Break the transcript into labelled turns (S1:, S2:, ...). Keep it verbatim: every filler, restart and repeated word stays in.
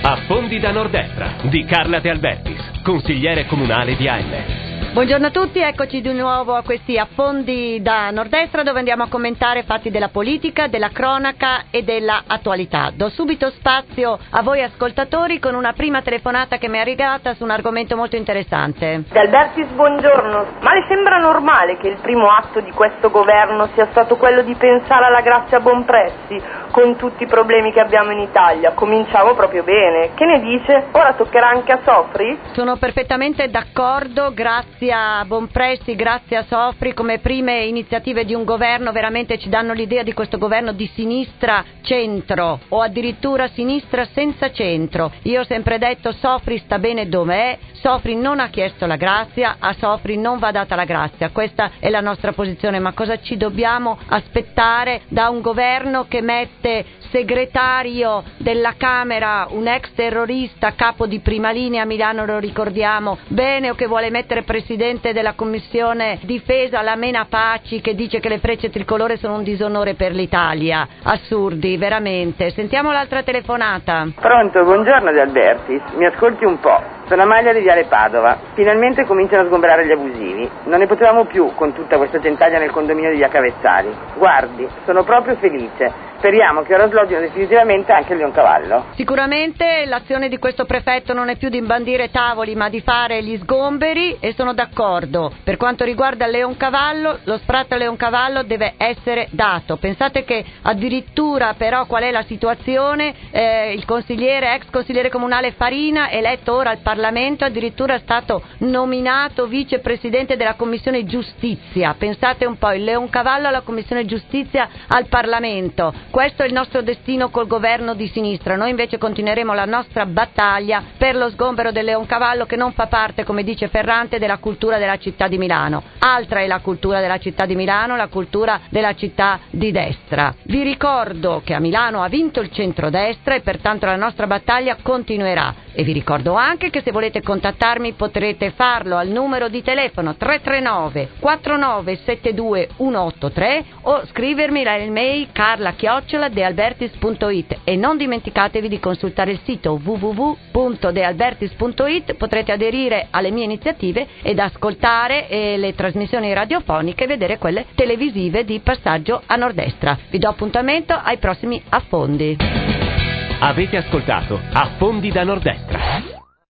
S1: Affondi da Nordestra di Carla De Albertis, consigliere comunale di Aiele.
S2: Buongiorno a tutti, eccoci di nuovo a questi Affondi da Nordestra, dove andiamo a commentare fatti della politica, della cronaca e della attualità. Do subito spazio a voi ascoltatori con una prima telefonata che mi è arrivata su un argomento molto interessante.
S3: De Albertis, buongiorno. Ma le sembra normale che il primo atto di questo governo sia stato quello di pensare alla Grazia Bonpressi, con tutti i problemi che abbiamo in Italia? Cominciamo proprio bene. Che ne dice? Ora toccherà anche a Sofri?
S2: Sono perfettamente d'accordo, grazie a Bonpressi, grazie a Sofri, come prime iniziative di un governo veramente ci danno l'idea di questo governo di sinistra-centro o addirittura sinistra senza centro. Io ho sempre detto Sofri sta bene dov'è, Sofri non ha chiesto la grazia, a Sofri non va data la grazia, questa è la nostra posizione. Ma cosa ci dobbiamo aspettare da un governo che mette segretario della Camera un ex terrorista, capo di prima linea a Milano, lo ricordiamo bene, o che vuole mettere presidente della commissione difesa la Mena Paci, che dice che le frecce tricolore sono un disonore per l'Italia? Assurdi, veramente. Sentiamo l'altra telefonata.
S4: Pronto, buongiorno De Albertis, mi ascolti un po'. Sono Amalia di Viale Padova. Finalmente cominciano a sgomberare gli abusivi. Non ne potevamo più con tutta questa gentaglia nel condominio di Via Cavezzari. Guardi, sono proprio felice. Speriamo che ora slodino definitivamente anche il Leoncavallo.
S2: Sicuramente l'azione di questo prefetto non è più di imbandire tavoli, ma di fare gli sgomberi, e sono d'accordo. Per quanto riguarda il Leoncavallo, lo sfratto al Leoncavallo deve essere dato. Pensate che addirittura, però, qual è la situazione? Eh, il consigliere, ex consigliere comunale Farina, eletto ora al Parlamento, addirittura è stato nominato vicepresidente della Commissione Giustizia. Pensate un po', il Leoncavallo alla Commissione Giustizia al Parlamento. Questo è il nostro destino col governo di sinistra. Noi invece continueremo la nostra battaglia per lo sgombero del Leoncavallo, che non fa parte, come dice Ferrante, della cultura della città di Milano. Altra è la cultura della città di Milano, la cultura della città di destra. Vi ricordo che a Milano ha vinto il centrodestra e pertanto la nostra battaglia continuerà. E vi ricordo anche che se volete contattarmi potrete farlo al numero di telefono tre tre nove quattro nove sette due uno otto tre o scrivermi la mail carla chiocciola dealbertis punto it, e non dimenticatevi di consultare il sito w w w punto dealbertis punto it. Potrete aderire alle mie iniziative ed ascoltare eh, le trasmissioni radiofoniche e vedere quelle televisive di Passaggio a Nordestra. Vi do appuntamento ai prossimi affondi.
S1: Avete ascoltato Affondi da Nordestra.